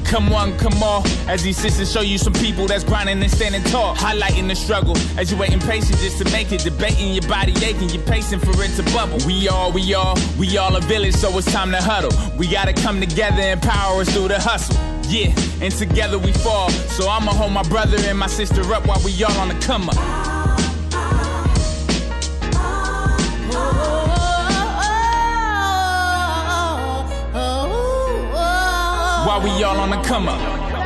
Come on, come on, as these sisters show you some people that's grinding and standing tall. Highlighting the struggle, as you waiting patient just to make it. Debating your body aching, you pacing for it to bubble. We all a village, so it's time to huddle. We gotta come together and power us through the hustle. Yeah, and together we fall. So I'ma hold my brother and my sister up while we all on the come up. While we all on the come up.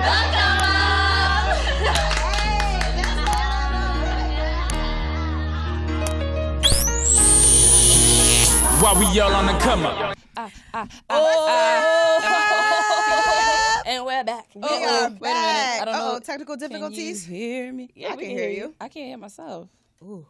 While we all on the come up. And we're back. We are back. Wait a minute. I don't know. Technical difficulties. Can you hear me? Yeah, I can hear you. I can't hear myself. Ooh.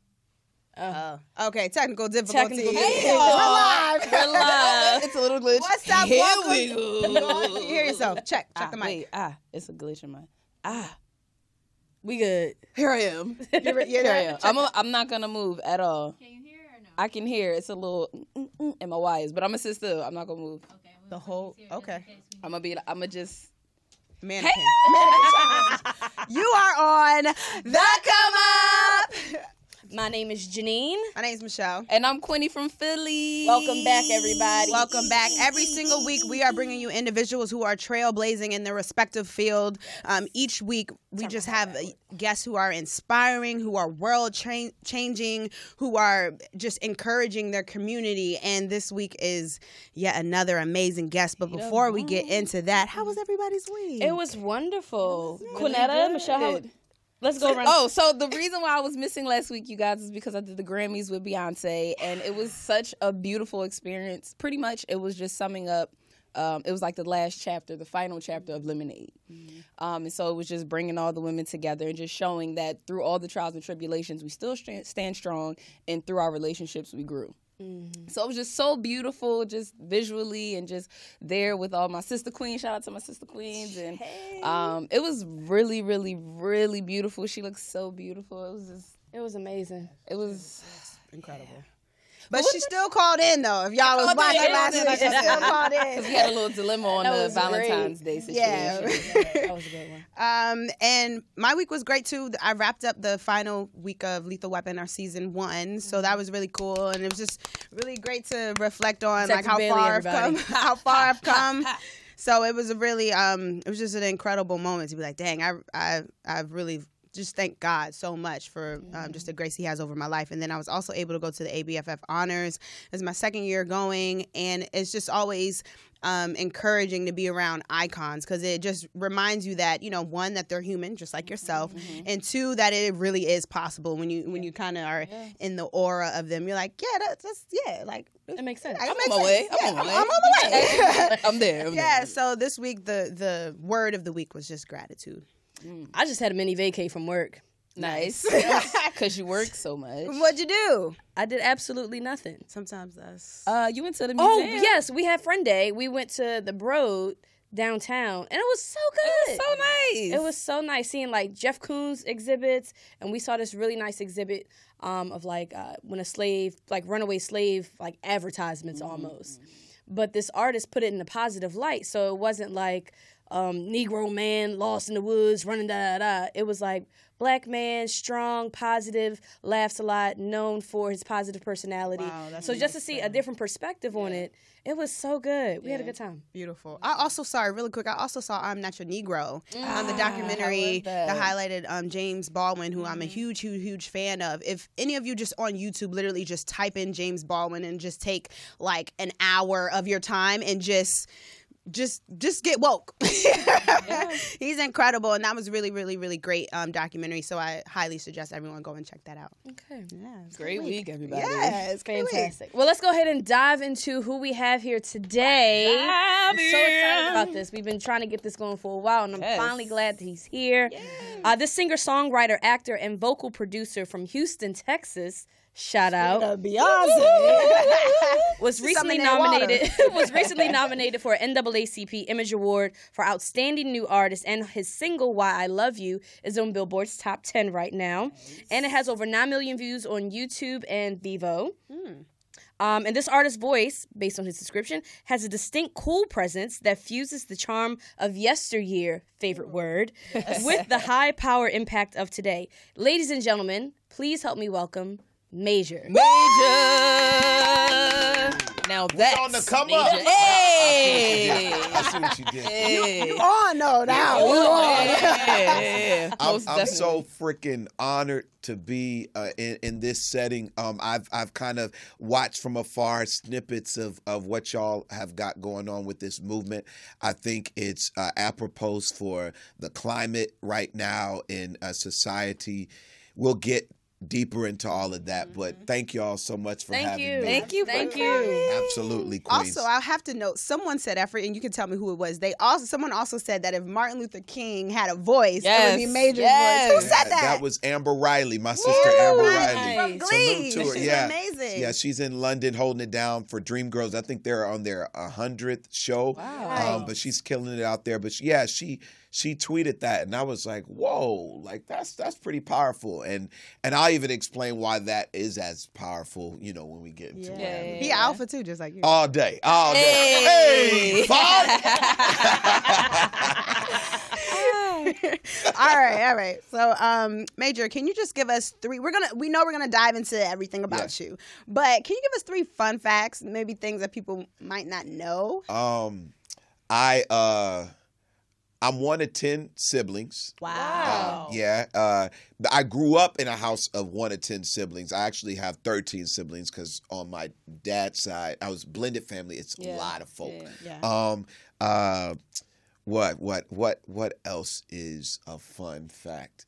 Okay, technical difficulties. Hey, we're live. We're live. It's a little glitch. What's up? Here Welcome. we go. You hear yourself. Check the mic. Wait, it's a glitch in my. We good. Here I am. You're there. I'm not gonna move at all. Can you hear or no? I can hear. It's a little in my wires, but I'm gonna sit still. I'm not gonna move. Okay. The whole. Okay. I'm gonna just. Mannequin. Mannequin. You are on The Come Up. My name is Janine. My name's Michelle. And I'm Quinny from Philly. Welcome back, everybody. Welcome back. Every single week, we are bringing you individuals who are trailblazing in their respective field. Each week, we just have guests who are inspiring, who are world-changing, who are just encouraging their community. And this week is yet another amazing guest. But before we get into that, how was everybody's week? It was wonderful. Quinetta, Michelle, let's go around. Oh, so the reason why I was missing last week, you guys, is because I did the Grammys with Beyonce, and it was such a beautiful experience. Pretty much, it was just summing up. It was like the last chapter, the final chapter of Lemonade. And so it was just bringing all the women together and just showing that through all the trials and tribulations, we still stand strong, and through our relationships, we grew. So it was just so beautiful, just visually, and just there with all my sister queens. Shout out to my sister queens. And it was really, really, really beautiful. She looks so beautiful. It was amazing. It was incredible. Yeah. But she still called in, though. If y'all was watching last week, she still called in. Because we had a little dilemma on the Valentine's Day situation. Yeah. That was a good one. And my week was great, too. I wrapped up the final week of Lethal Weapon, our season 1. So that was really cool. And it was just really great to reflect on like how far I've come. So it was a really, it was just an incredible moment to be like, dang, I've really just thank God so much for just the grace he has over my life. And then I was also able to go to the ABFF Honors. It's my second year going, and it's just always encouraging to be around icons because it just reminds you that, you know, one, that they're human just like yourself, and two, that it really is possible when you kind of are in the aura of them. You're like, that's like it makes sense. I'm on my way. I'm on my way. I'm there. Yeah. So this week the word of the week was just gratitude. I just had a mini vacay from work. Nice. Because you work so much. What'd you do? I did absolutely nothing. Sometimes that's... you went to the museum? Oh, yes. We had Friend Day. We went to the Broad downtown, and it was so good. It was so nice. It was so nice seeing, like, Jeff Koons exhibits, and we saw this really nice exhibit of, like, when a slave, like, runaway slave, like, advertisements almost. But this artist put it in a positive light, so it wasn't like... Negro man lost in the woods running da-da-da. It was like black man, strong, positive, laughs a lot, known for his positive personality. Wow, so just to see a different perspective on it, it was so good. We had a good time. Beautiful. I also saw, really quick, I'm Not Your Negro, the documentary that highlighted James Baldwin, who I'm a huge, huge, huge fan of. If any of you just on YouTube literally just type in James Baldwin and just take like an hour of your time and just get woke. He's incredible, and that was really, really, really great documentary. So I highly suggest everyone go and check that out. Okay, yeah, great week, everybody. Yeah, it's fantastic. Well, let's go ahead and dive into who we have here today. I'm so excited about this. We've been trying to get this going for a while, and I'm finally glad that he's here. This singer, songwriter, actor, and vocal producer from Houston, Texas. Shout out Beyonce was recently nominated for an NAACP Image Award for Outstanding New Artist, and his single "Why I Love You" is on Billboard's top 10 right now, and it has over 9 million views on YouTube and Vevo. And this artist's voice, based on his description, has a distinct cool presence that fuses the charm of yesteryear, favorite word, with the high power impact of today. Ladies and gentlemen, please help me welcome Major. Now that's on the come Major. up. Hey! I see what you did. Hey. You on though now. You on. Yeah. I'm Most definitely. so freaking honored to be in this setting. I've kind of watched from afar snippets of what y'all have got going on with this movement. I think it's apropos for the climate right now in society. We'll get deeper into all of that, but thank y'all so much for having me. Thank you. Thank you. Absolutely, Queens. Also, I have to note, someone said, and you can tell me who it was. Someone also said that if Martin Luther King had a voice, it would be Major's voice. Who said that? That was Amber Riley, my sister Amber Riley. From Glee. Salute to her. She's amazing. Yeah, she's in London holding it down for Dreamgirls. I think they're on their 100th show. Wow. But she's killing it out there. But she tweeted that, and I was like, whoa, like that's pretty powerful. And I'll even explain why that is as powerful, when we get into it. He alpha too, just like you. All day. Hey, Bob! All right. So, Major, can you just give us three? We know we're gonna dive into everything about you, but can you give us 3 fun facts, maybe things that people might not know? I'm one of 10 siblings. Wow. I grew up in a house of 1 of 10 siblings. I actually have 13 siblings because on my dad's side, I was blended family. It's a lot of folk. Yeah. What else is a fun fact?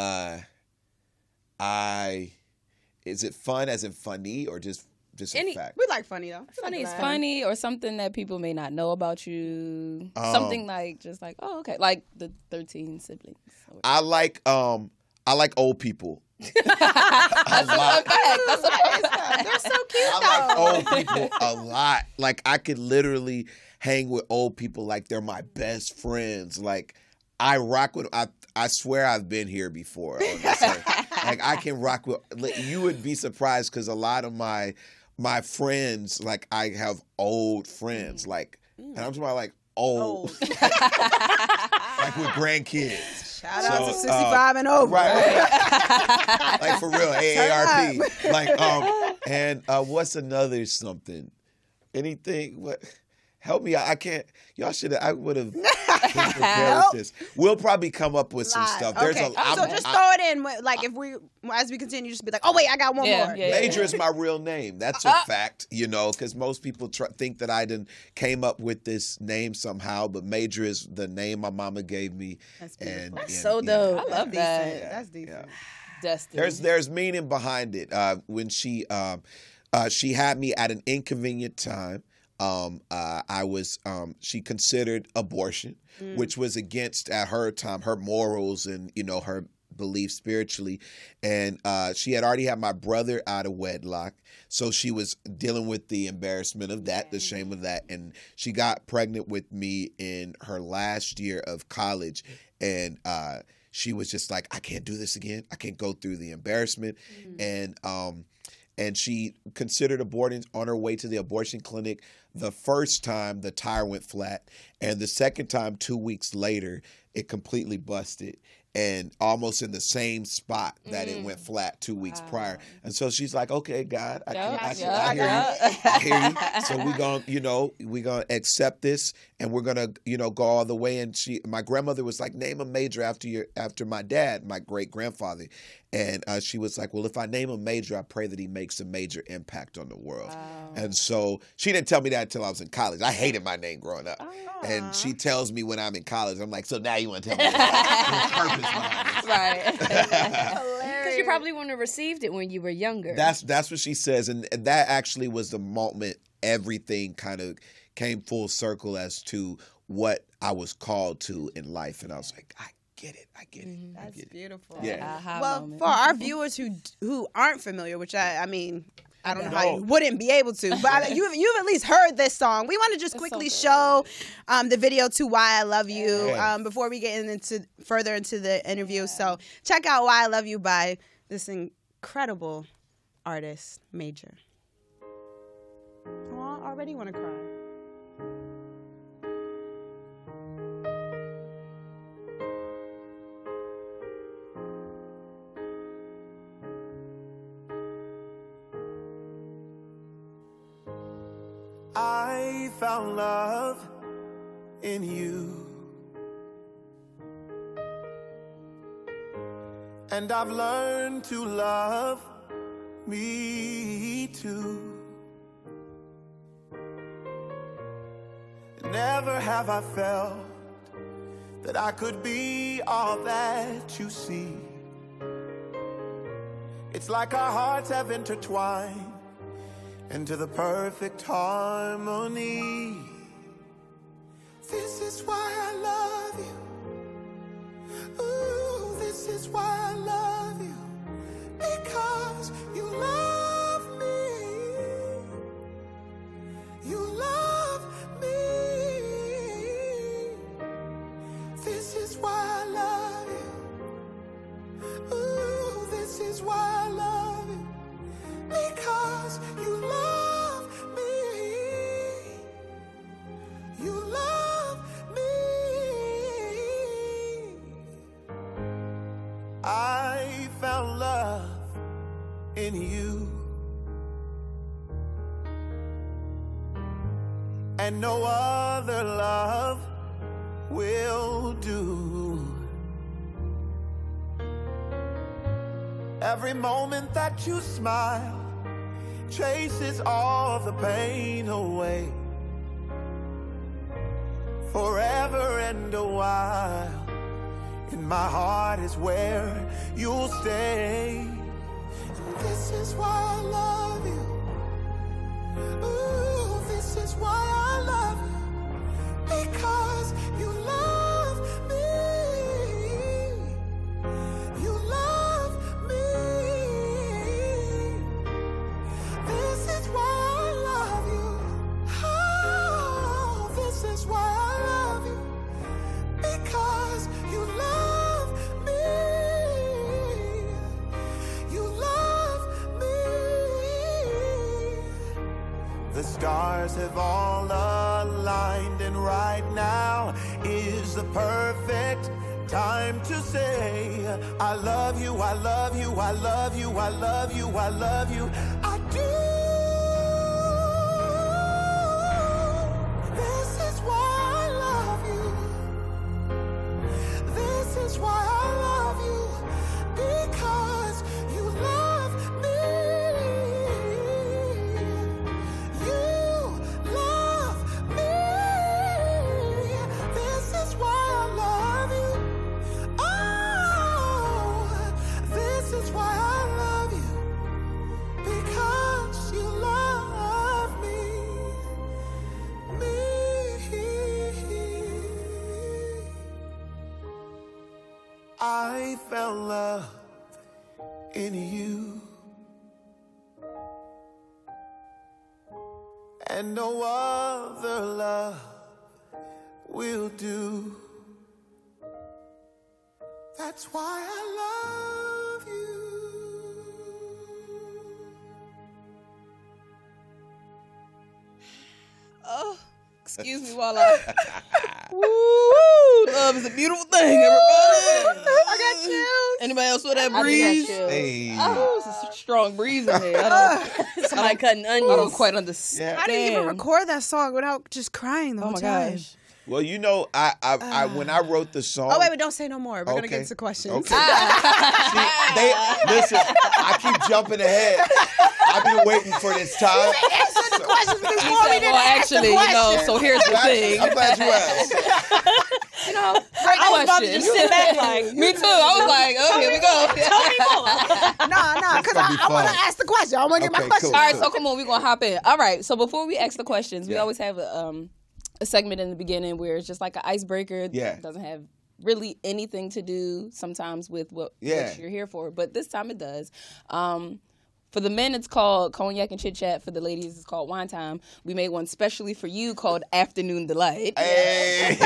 Is it fun as in funny or just a fact? We like funny though. Funny is Funny or something that people may not know about you. Something like oh, okay, like the 13 siblings. I like old people. That's a fact. They're so cute though. I like old people a lot. Like I could literally hang with old people like they're my best friends. Like I rock with. I swear I've been here before. On this earth. Like I can rock with. You would be surprised because a lot of my friends, like I have old friends, like, and I'm talking about like old, like with grandkids. Shout out to 65 and over. Right. Like for real, AARP. Like, and what's another something? Anything? What? Help me out. I can't. Y'all should have. I would have been prepared with this. We'll probably come up with some stuff. Okay. So just throw it in. Like as we continue, just be like, oh wait, I got one more. Major is my real name. That's a fact, because most people think that I came up with this name somehow, but Major is the name my mama gave me. That's beautiful. That's so dope. I love that. That's decent. Destiny. There's meaning behind it. When she had me at an inconvenient time. She considered abortion, which was against, at her time, her morals and, her beliefs spiritually. And she had already had my brother out of wedlock. So she was dealing with the embarrassment of that, the shame of that. And she got pregnant with me in her last year of college. And she was just like, I can't do this again. I can't go through the embarrassment. And she considered aborting on her way to the abortion clinic. The first time, the tire went flat. And the second time, 2 weeks later, it completely busted. And almost in the same spot that it went flat 2 weeks prior. And so she's like, okay, God, I hear you. So we're gonna accept this and we're gonna, go all the way. And my grandmother was like, name a Major after my dad, my great grandfather. And she was like, well, if I name him Major, I pray that he makes a major impact on the world. Wow. And so she didn't tell me that until I was in college. I hated my name growing up. And she tells me when I'm in college, I'm like, so now you want to tell me the purpose behind this. Right. Because you probably wouldn't have received it when you were younger. That's what she says. And that actually was the moment everything kind of came full circle as to what I was called to in life. And I was like, I get it. That's beautiful. Yeah. Well, for our viewers who aren't familiar, which I mean, I don't know how you wouldn't be able to, but you've at least heard this song. We want to just quickly show the video to Why I Love You before we get further into the interview. Yeah. So check out Why I Love You by this incredible artist, Major. already want to cry. I found love in you, and I've learned to love me too. Never have I felt that I could be all that you see. It's like our hearts have intertwined into the perfect harmony. This is why I love you. Ooh, this is why I love you. Because you love me. You love me. This is why I love you. Ooh, this is why I love you. Because you love me. You love me. I found love in you, and no other love will do. Every moment that you smile chases all the pain away. Forever and a while, in my heart is where you'll stay. And this is why I love you. Ooh, this is why I love you. Because you love me. You love me. This is why I love you. Oh, this is why I love you. Because you love me. You love me. The stars have all aligned, and right now is the perfect time to say, I love you, I love you, I love you, I love you, I love you, I do. This is why I love you. This is why I love you. Because you love me. You love me. This is why I love you. Oh, this is why I love you. Because you love me. I found love in you, and no other love will do. That's why I love you. Oh, excuse me while I. Woo! Love is a beautiful thing, everybody. I got chills. Anybody else with that I breeze? just got chills. Hey. Oh, it's a strong breeze in here. Somebody cutting onions. I don't quite understand. How do you even record that song without just crying the whole time? Gosh. Well, you know, I when I wrote the song. Oh, wait, but don't say no more. We're going to Okay. get into questions. Okay. See, listen, I keep jumping ahead. I've been waiting for this time. Answer the questions before He we said, didn't well, ask the actually, question. so here's the thing. I'm glad you asked. You know, I was about to just sit back like, Me too. I was like, oh, here we go. tell me more. No, because gonna be I want to fun. ask the question. I want to get my Okay, question. cool. All right, so come on, we're going to hop in. All right, so before we ask the questions, we always have a segment in the beginning where it's just like an icebreaker. Yeah. It doesn't have really anything to do sometimes with what Yeah. you're here for, but this time it does. For the men, it's called Cognac and Chit Chat. For the ladies, it's called Wine Time. We made one specially for you called Afternoon Delight. Hey.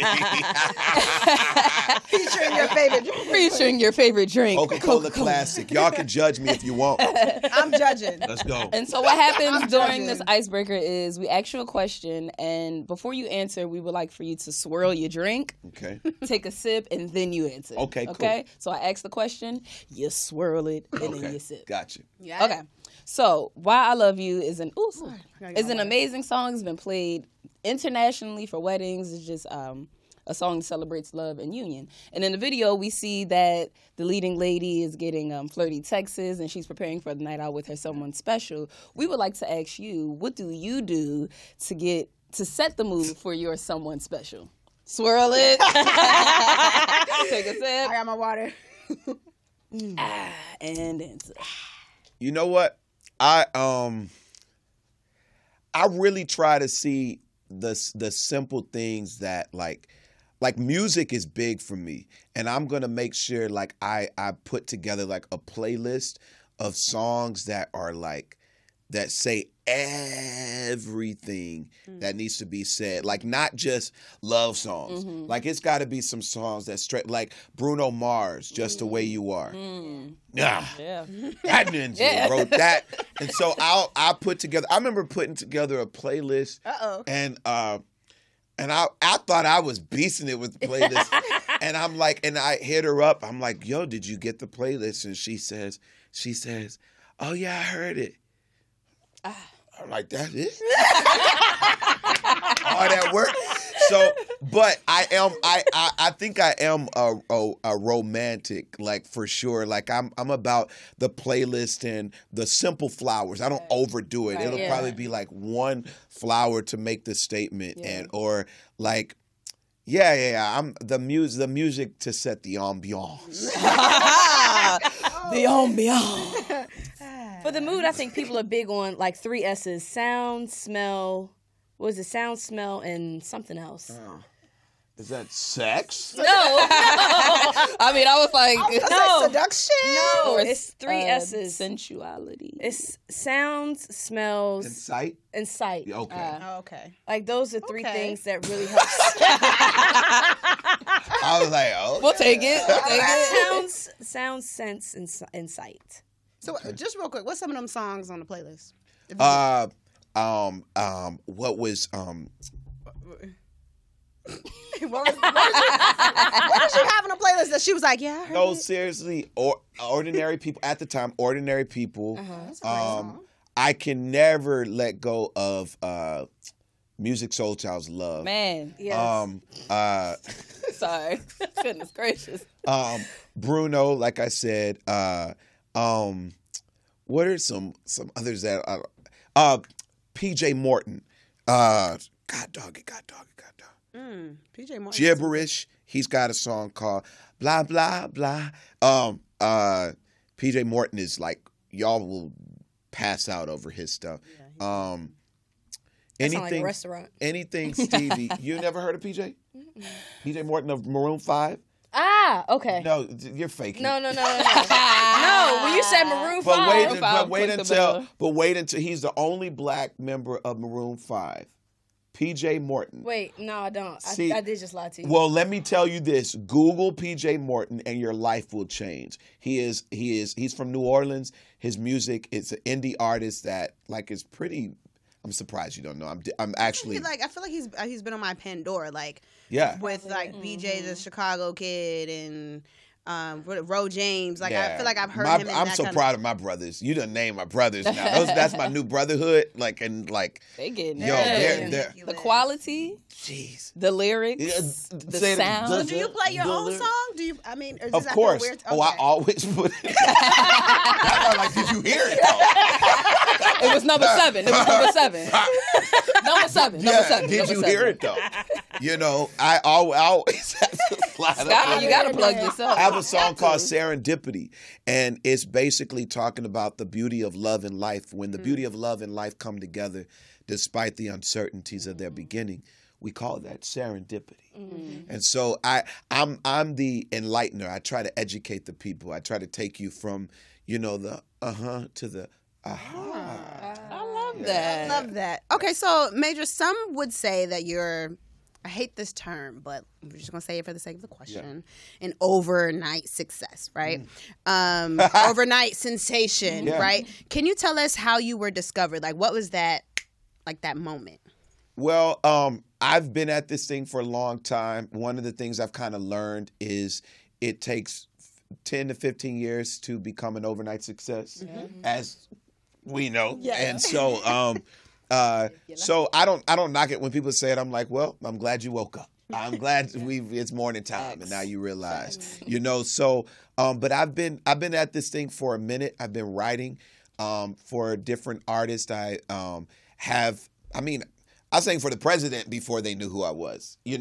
Featuring your favorite drink. Featuring your favorite drink. Coca-Cola Classic. Y'all can judge me if you want. I'm judging. Let's go. And so what happens during this icebreaker is we ask you a question, and before you answer, we would like for you to swirl your drink, Okay. take a sip, and then you answer. Okay, cool. Okay? So I ask the question, you swirl it, and then you sip. Gotcha. Yeah. Okay. So Why I Love You is an amazing song. It's been played internationally for weddings. It's just a song that celebrates love and union. And in the video, we see that the leading lady is getting flirty texts and she's preparing for the night out with her someone special. We would like to ask you, what do you do to set the mood for your someone special? Swirl it. Take a sip. I got my water. And answer. You know what? I really try to see the simple things that like music is big for me, and I'm gonna make sure like I put together like a playlist of songs that are like that say everything that needs to be said, like not just love songs. Like it's got to be some songs that straight, like Bruno Mars, Just the Way You Are. Yeah, that ninja wrote that, and so I put together. I remember putting together a playlist, and I thought I was beasting it with the playlist, and I'm like, and I hit her up. I'm like, yo, did you get the playlist? And she says, oh yeah, I heard it. I'm like, that's it? All that work? So, but I think I am a romantic, like for sure. Like I'm about the playlist and the simple flowers. I don't overdo it. It'll probably be like one flower to make the statement, and or like, I'm the music to set the ambiance. The ambiance. For the mood, I think people are big on like 3 S's: sound, smell. What is it? Sound, smell, and something else. Is that sex? No. I mean, I was like, No. Seduction? No, it's 3 S's. Sensuality. It's sounds, smells, And sight? and sight. Okay. Okay. Like those are 3 Okay. things that really help. I was like, oh. We'll take it. Sounds, sense, and sight. So just real quick, what's some of them songs on the playlist? What was What did she have on the playlist that she was like, yeah, I heard no, it? seriously, ordinary people at the time, ordinary people. That's a great song. I can never let go of Music Soul Child's Love. Man. Yes. Sorry. Goodness gracious. Bruno, like I said, what are some others that PJ Morton. God dog it. PJ Morton. Gibberish. He's got a song called Blah Blah Blah. PJ Morton is like, y'all will pass out over his stuff. That sound like a restaurant. Anything Stevie. You never heard of PJ? PJ Morton of Maroon 5? Ah, okay. No, you're faking. No. No, when you said Maroon 5. But wait until he's the only black member of Maroon 5. PJ Morton. Wait, no, I don't. See, I did just lie to you. Well, let me tell you this. Google PJ Morton and your life will change. He's from New Orleans. His music is an indie artist that like is pretty. I'm surprised you don't know. I'm actually I feel like he's been on my Pandora with like BJ the Chicago Kid and Ro James. Like I feel like I've heard him. I'm so proud of my brothers. You done named my brothers now. That's my new brotherhood. Like and like they getting they're the quality. Jeez. The lyrics, the sound. So do you play your own song? Do you? I mean, or does of that course. feel weird? Oh, I always put it. I'm like, did you hear it though? It was number 7. Number 7. Did you hear it though? You know, I always have to slide up. You gotta plug yourself. I have a song called Serendipity, and it's basically talking about the beauty of love and life. When the beauty of love and life come together, despite the uncertainties of their beginning, we call that serendipity. And so I'm the enlightener. I try to educate the people. I try to take you from, the to the I love that. I love that. Okay, so Major, some would say that you're, I hate this term, but we're just going to say it for the sake of the question, an overnight success, right? Overnight sensation, right? Can you tell us how you were discovered? Like, what was that, like that moment? Well, I've been at this thing for a long time. One of the things I've kind of learned is it takes 10 to 15 years to become an overnight success, as we know. Yeah. And so, so I don't knock it when people say it. I'm like, well, I'm glad you woke up. I'm glad it's morning time and now you realize, so, but I've been at this thing for a minute. I've been writing, for different artists. I sang for the president before they knew who I was. And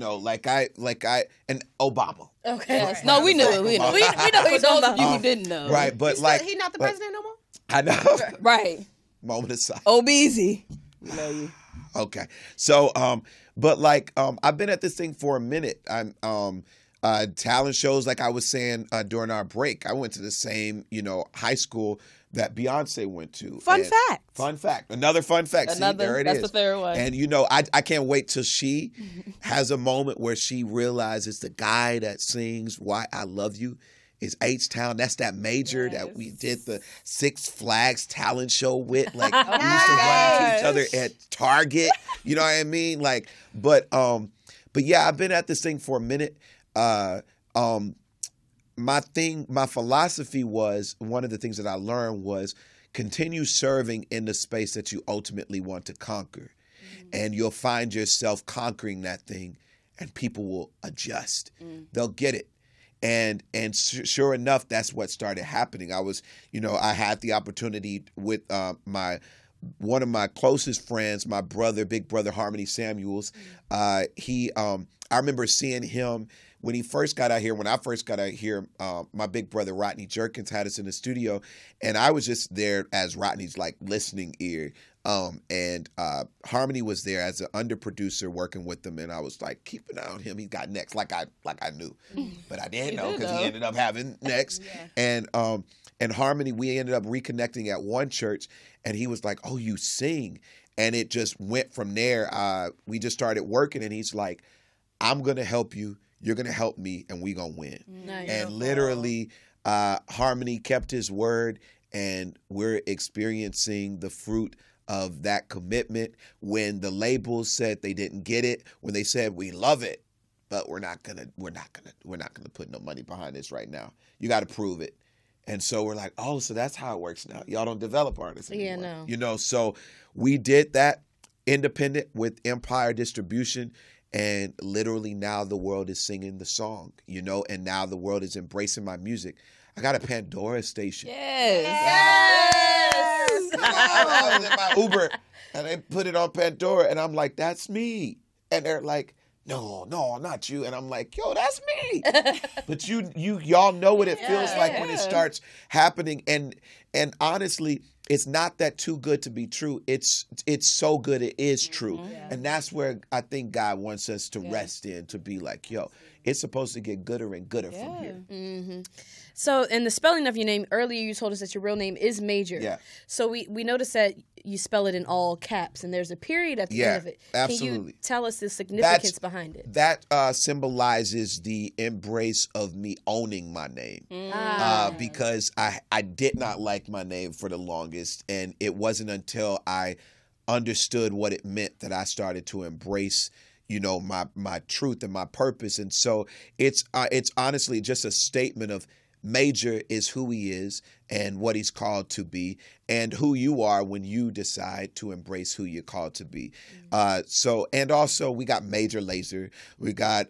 Obama. Okay. Yes. No, we knew it. We know he's those of you who didn't know. Right, but He's not the president no more? I know. Right. Moment of silence. Obeezy. We know you. Okay. So, I've been at this thing for a minute. I'm talent shows, like I was saying during our break. I went to the same, high school that Beyonce went to. Fun fact. Another fun fact. See, there it is. That's the third one. And, I can't wait till she has a moment where she realizes the guy that sings Why I Love You is H-Town. That's that Major that we did the Six Flags talent show with. Like, we used to run into each other at Target. You know what I mean? Like, but yeah, I've been at this thing for a minute. My philosophy was, one of the things that I learned was continue serving in the space that you ultimately want to conquer. And you'll find yourself conquering that thing and people will adjust. They'll get it. And sure enough, that's what started happening. I was, I had the opportunity with one of my closest friends, my big brother, Harmony Samuels. I remember seeing him when he first got out here. When I first got out here, my big brother, Rodney Jerkins, had us in the studio. And I was just there as Rodney's listening ear. And Harmony was there as an under producer working with them, and I was like, keep an eye on him. He got next, like I knew, but I didn't know because he ended up having next. And Harmony, we ended up reconnecting at one church, and he was like, "Oh, you sing," and it just went from there. We just started working, and he's like, "I'm gonna help you. You're gonna help me, and we gonna win." Nice. And literally, Harmony kept his word, and we're experiencing the fruit of that commitment. When the labels said they didn't get it, when they said we love it, but we're not gonna put no money behind this right now. You got to prove it. And so we're like, oh, so that's how it works now. Y'all don't develop artists anymore. Yeah, no. So we did that independent with Empire Distribution, and literally now the world is singing the song, and now the world is embracing my music. I got a Pandora station. Yes. I was in my Uber and they put it on Pandora and I'm like, that's me. And they're like, no, not you. And I'm like, yo, that's me. But y'all know what it feels like when it starts happening. And honestly, it's not that too good to be true. It's so good it is true. Yeah. And that's where I think God wants us to rest in, to be like, yo, it's supposed to get gooder and gooder from here. Mm-hmm. So in the spelling of your name, earlier you told us that your real name is Major. Yeah. So we noticed that you spell it in all caps, and there's a period at the end of it. Absolutely. Can you tell us the significance behind it? That symbolizes the embrace of me owning my name. Because I did not like my name for the longest, and it wasn't until I understood what it meant that I started to embrace my truth and my purpose. And so it's honestly just a statement of Major is who he is and what he's called to be, and who you are when you decide to embrace who you're called to be. So, and also we got Major Lazer, we got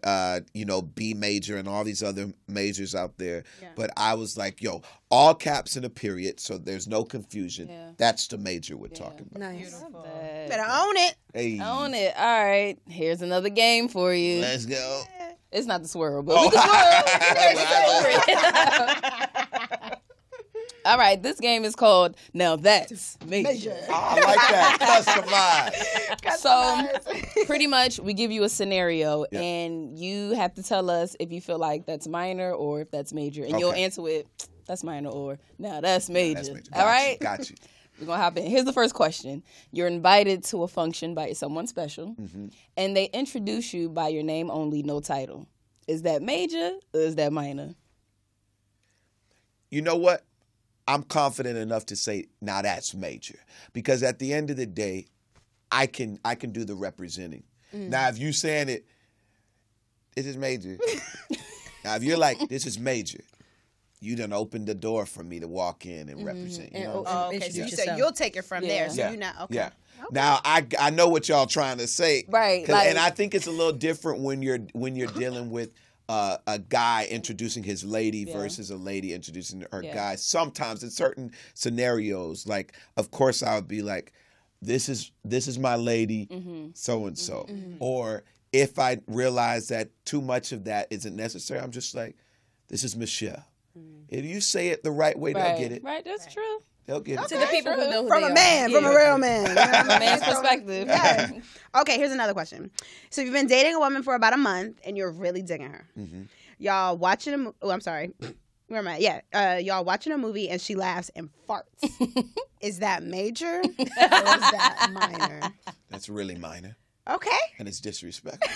B Major and all these other majors out there. Yeah. But I was like, yo, all caps and a period, so there's no confusion. Yeah. That's the Major we're talking about. Nice. Better own it. Hey. Own it. All right. Here's another game for you. Let's go. It's not the swirl, but we can swirl. All right, this game is called Now That's Major. I like that. Customize. So pretty much we give you a scenario and you have to tell us if you feel like that's minor or if that's major. And you'll answer with that's minor or now that's major. That's major. All right? Got you. We're going to hop in. Here's the first question. You're invited to a function by someone special, and they introduce you by your name only, no title. Is that major or is that minor? You know what? I'm confident enough to say, now that's major. Because at the end of the day, I can do the representing. Now, if you saying it, this is major. Now, if you're like, this is major, you done opened the door for me to walk in and represent. You know? Okay, so you said you'll take it from there. So you're not, okay. Yeah. Now I know what y'all trying to say, right? And I think it's a little different when you're dealing with a guy introducing his lady versus a lady introducing her guy. Sometimes in certain scenarios, like of course I would be like, this is my lady, so and so. Or if I realize that too much of that isn't necessary, I'm just like, this is Michelle. If you say it the right way, they'll get it. Right, that's true. They'll get it. To the people who know who from they a man, from a real man. From a man's perspective. Yeah. Okay, here's another question. So you've been dating a woman for about a month and you're really digging her. Y'all watching a movie. Oh, I'm sorry. Where am I? Yeah. Y'all watching a movie and she laughs and farts. Is that major or is that minor? That's really minor. Okay. And it's disrespectful.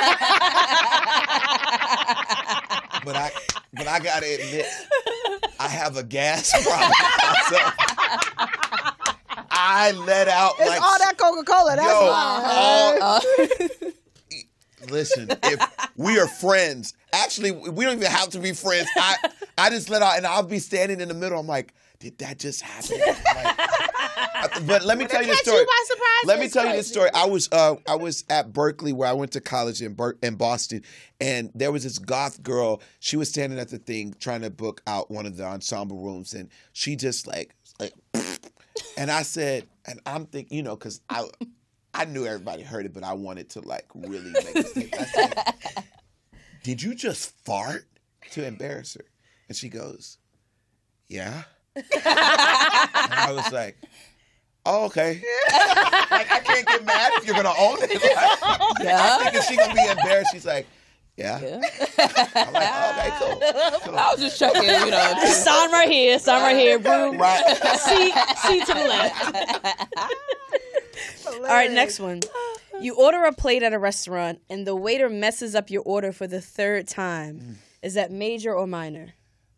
But I gotta admit, I have a gas problem. I let out it's like all that Coca-Cola. That's why. Listen, if we are friends, actually, we don't even have to be friends. I just let out, and I'll be standing in the middle. I'm like, did that just happen? But let me tell you the story. Let me tell you the story. I was at Berkeley where I went to college in Boston, and there was this goth girl. She was standing at the thing trying to book out one of the ensemble rooms, and she just like, and I said, and I'm thinking, you know, because I knew everybody heard it, but I wanted to like really make a statement. I said, did you just fart? To embarrass her. And she goes, yeah. And I was like, oh, okay. Like, I can't get mad if you're going to own it. Like, I'm thinking she's going to be embarrassed. She's like, yeah. I'm like, oh, okay, cool. I was just checking, you know. Sign right here, room. Right. See to the left. All right, next one. You order a plate at a restaurant and the waiter messes up your order for the third time. Is that major or minor?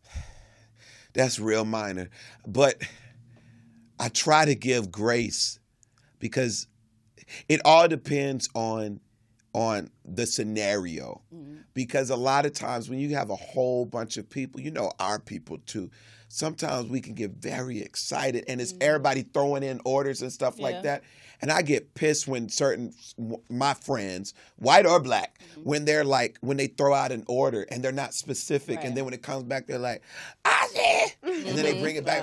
That's real minor. But I try to give grace because it all depends on the scenario. Because a lot of times when you have a whole bunch of people, you know our people too, sometimes we can get very excited and it's everybody throwing in orders and stuff like that. And I get pissed when my friends, white or black, when they throw out an order and they're not specific. Right. And then when it comes back, they're like, I see. And then they bring it back,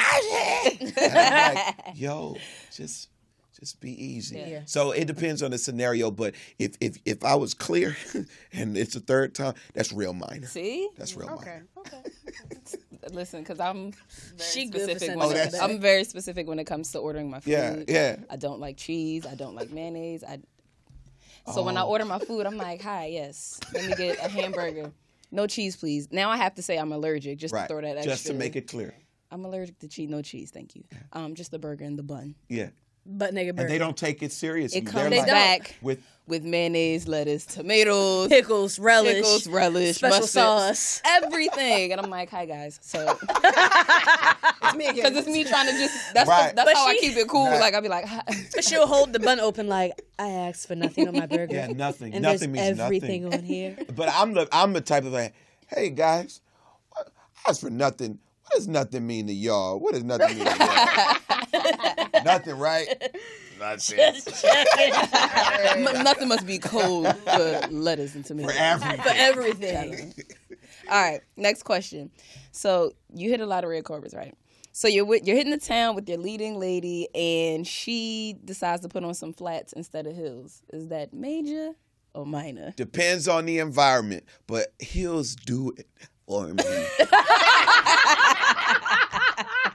and I'm like, yo, just be easy. Yeah. So it depends on the scenario. But if I was clear and it's the third time, that's real minor. See? That's real minor. Okay. Listen, because I'm very specific. I'm very specific when it comes to ordering my food. Yeah. I don't like cheese. I don't like mayonnaise. So when I order my food, I'm like, hi, yes, let me get a hamburger. No cheese, please. Now I have to say I'm allergic just to throw that extra. Just to make it clear. I'm allergic to cheese. No cheese, thank you. Just the burger and the bun. Yeah. But nigga burger. And they don't take it seriously. It comes back with mayonnaise, lettus, tomatoes, pickles, relish, special mustard, sauce, everything. And I'm like, hi guys. So it's me again. Because it's me trying to just. That's how I keep it cool. Right. Like I'll be like, hi. She'll hold the bun open like I asked for nothing on my burger. Yeah, nothing. And nothing means everything nothing on here. But I'm the type of like, hey guys, I asked for nothing. What does nothing mean to y'all? What does nothing mean to y'all? Nothing, right? Nothing. Nothing must be cold for lettuce and tomatoes. For everything. All right, next question. So you hit a lot of red carpets, right? So you're hitting the town with your leading lady, and she decides to put on some flats instead of heels. Is that major or minor? Depends on the environment, but heels do it for me.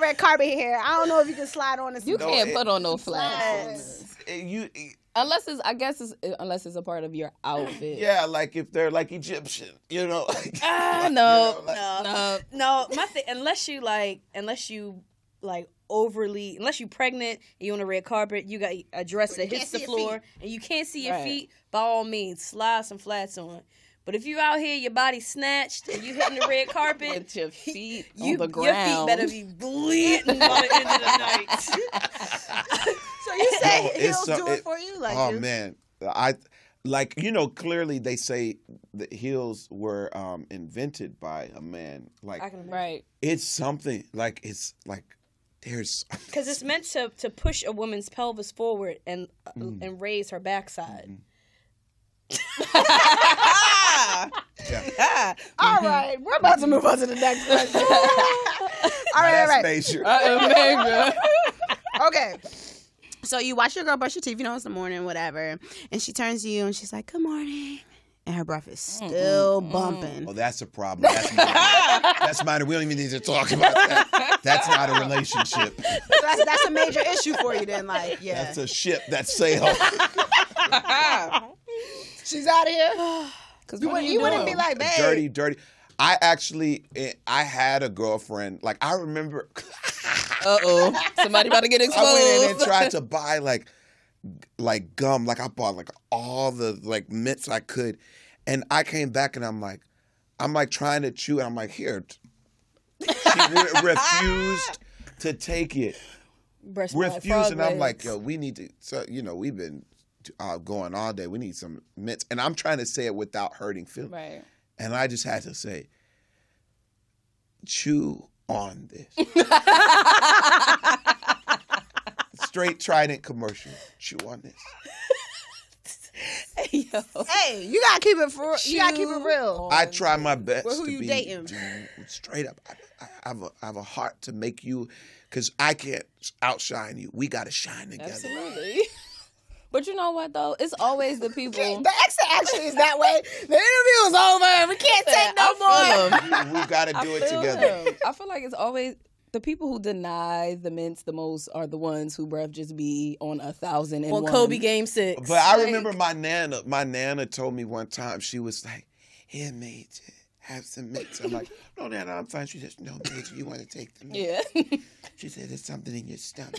red carpet here. I don't know if you can slide on this. You can't put on no flats. Unless it's a part of your outfit. Yeah, like if they're like Egyptian, you know. No. My thing, unless you pregnant and you on a red carpet, you got a dress that hits the floor and you can't see your feet. By all means, slide some flats on. But if you out here, your body snatched, and you hitting the red carpet, with your feet on the ground, your feet better be bleeding by the end of the night. So you say heels do it for you? Like, man, clearly they say the heels were invented by a man. Like, right? It's something like there's because it's meant to push a woman's pelvis forward and raise her backside. Yeah. All right, we're about to move on to the next question. all right. Major. Okay. So you watch your girl brush her teeth, it's the morning, whatever, and she turns to you and she's like, "Good morning," and her breath is still bumping. Oh, that's a problem. That's minor. We don't even need to talk about that. That's not a relationship. That's a major issue for you then, like, yeah. That's a ship that sails. She's out of here. Because you wouldn't be like, babe. Dirty. I had a girlfriend. Like, I remember. Somebody about to get exposed. I went in and tried to buy like gum. Like, I bought like all the like mints I could, and I came back and I'm like trying to chew, and I'm like, here. She refused to take it. Refused, and I'm like, yo, we need to. So we've been going all day. We need some mints, and I'm trying to say it without hurting feelings. Right. And I just had to say, chew on this. Straight Trident commercial. Chew on this. Hey, you gotta keep it real. I try my best. Well, who you dating? Straight up. I have a heart to make you, because I can't outshine you. We gotta shine together. Absolutely. But you know what, though? It's always the people. The exit actually is that way. The interview is over. We can't take no more. We got to do it together. I feel like it's always the people who deny the mints the most are the ones who breath just be on 1,001. On Kobe Game 6. But I remember my Nana told me one time, she was like, "Here, Major, have some mints." I'm like, "No, Nana, I'm fine." She said, "No, Major, you want to take them?" Yeah. She said, "There's something in your stomach."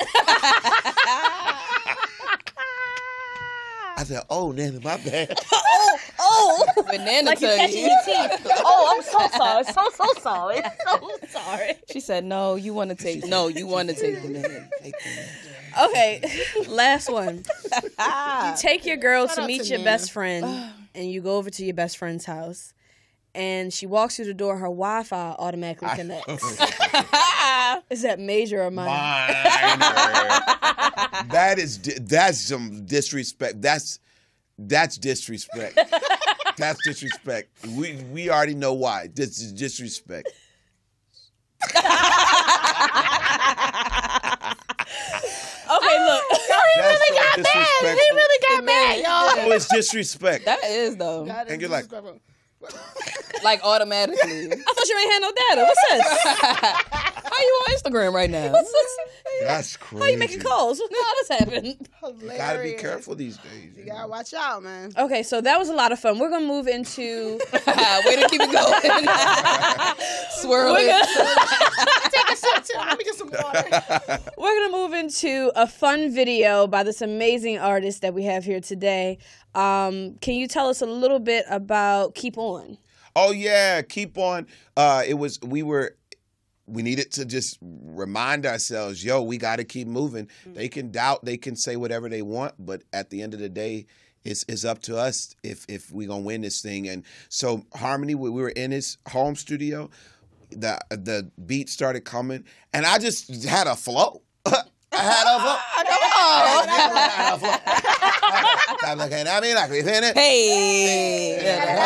I said, "Oh, Nana, my bad." When Nana like tell you your teeth. Oh, I'm so sorry. So sorry. So sorry. She said, "No, you want to take. You want to take the minute." Okay, last one. You take your girl to meet your best friend, and you go over to your best friend's house, and she walks through the door. Her Wi-Fi automatically connects. Is that major or minor? Minor. That's some disrespect. That's disrespect. That's disrespect. We already know why. This is disrespect. Okay, look. He really got mad, y'all. Oh, it's disrespect. That is though. And you're like, like automatically. I thought you ain't had no data. What's this? How you on Instagram right now? What's this? that's crazy. How you making calls? How this happened? You gotta be careful these days. You gotta watch out, man. Okay, so that was a lot of fun. We're gonna move into. Way to keep it going. Swirl it. Take a sip too. Let me get some water. We're gonna move into a fun video by this amazing artist that we have here today. Can you tell us a little bit about Keep On? Oh yeah, Keep On. We needed to just remind ourselves, yo, we got to keep moving. Mm-hmm. They can doubt, they can say whatever they want, but at the end of the day, it's up to us if we're going to win this thing. And so Harmony, we were in his home studio, the beat started coming, and I just had a flow. I had a flow. I'm looking at me like we finished. Hey.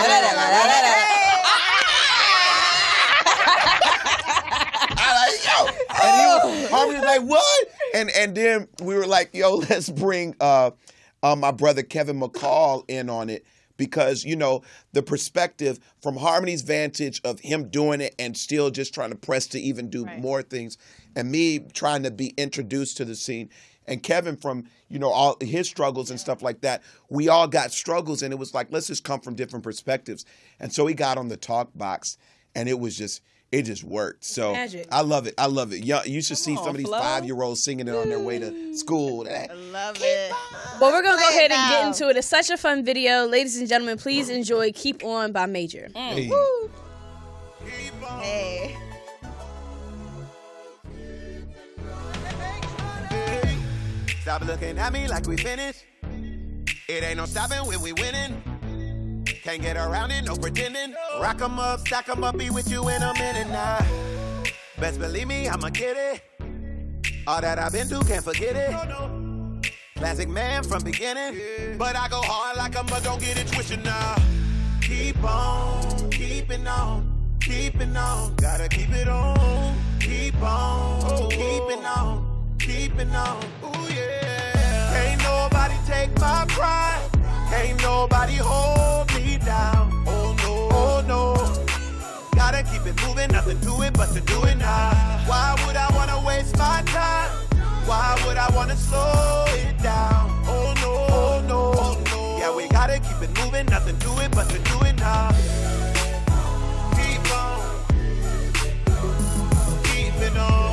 And Harmony was like, "What?" And then we were like, "Yo, let's bring my brother Kevin McCall in on it, because, you know, the perspective from Harmony's vantage of him doing it and still just trying to press to even do more things, and me trying to be introduced to the scene, and Kevin from, you know, all his struggles and stuff like that. We all got struggles, and it was like, let's just come from different perspectives. And so he got on the talk box, and it just worked. So Magic. I love it. I love it. You should see some of these 5-year-olds singing it on their way to school. I love it. Well, we're going to go ahead and get into it. It's such a fun video. Ladies and gentlemen, please enjoy Keep On by Major. Hey. Hey. Stop looking at me like we finished. It ain't no stopping when we winning. Can't get around it, no pretending. Rock 'em up, stack 'em up, be with you in a minute now. Best believe me, I'ma get it. All that I've been through, can't forget it. Classic man from beginning. But I go hard like a mug, don't get it twisted now. Keep on, keeping on, keeping on. Gotta keep it on, keep on, keeping on. Keeping on, ooh yeah. Can't nobody take my pride. Can't nobody hold me down. Oh no, oh no. Gotta keep it moving, nothing to it but to do it now. Why would I wanna waste my time? Why would I wanna slow it down? Oh no, oh no, oh no. Yeah, we gotta keep it moving, nothing to it but to do it now. Keep on, keep it on.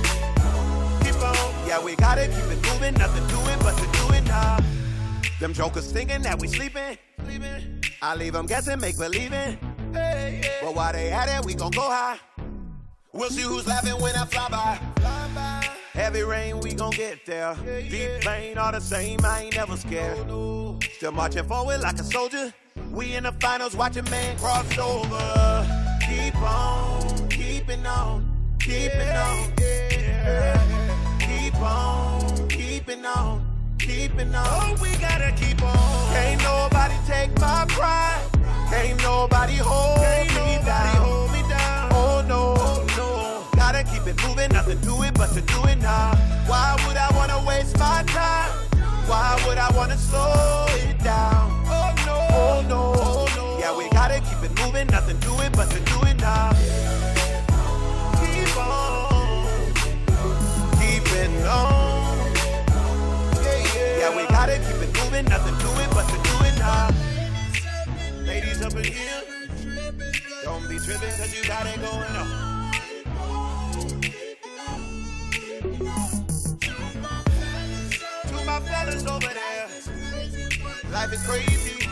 Yeah, we gotta keep it moving, nothing to it but to do it now. Them jokers thinking that we sleeping. I leave them guessing, make believing. But while they at it, we gon' go high. We'll see who's laughing when I fly by. Heavy rain, we gon' get there. Deep pain, all the same, I ain't never scared. Still marching forward like a soldier. We in the finals, watching man cross over. Keep on, keeping on, keeping on. Keep on, keeping on, keeping on. Oh, we gotta keep on. Can't nobody take my pride. Can't nobody hold me down. Oh no, oh no. Gotta keep it moving, nothing to it but to do it now. Why would I wanna waste my time? Why would I wanna slow it down? Oh no, oh no, oh no. Yeah, we gotta keep it moving, nothing to it but to do it now. Keep on. On. Yeah, we gotta keep it moving, nothing to it but to do it now. Ladies up in here, don't be tripping cause you got it going on. To my fellas over there, life is crazy.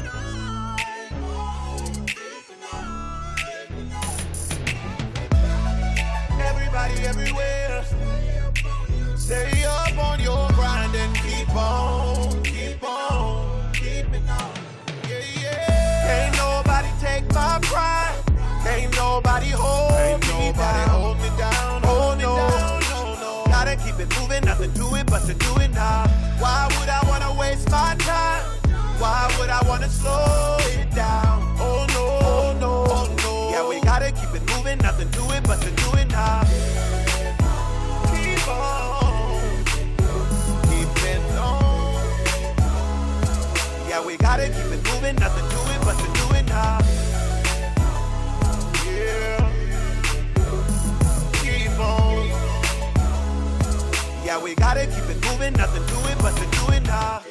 Everybody everywhere, stay up on your grind and keep on, keep on, keeping on. Yeah, yeah. Can't nobody take my pride. Can't nobody hold me down. Oh no, no, no. Gotta keep it moving, nothing to it but to do it now. Why would I wanna waste my time? Why would I wanna slow it down? Oh no, oh no, oh no. Yeah, we gotta keep it moving, nothing to it but to do it now. Keep on, keeping on. Yeah, we gotta keep it moving, nothing to it but to do it now. Yeah, keep on. Yeah, we gotta keep it moving, nothing to it but to do it now.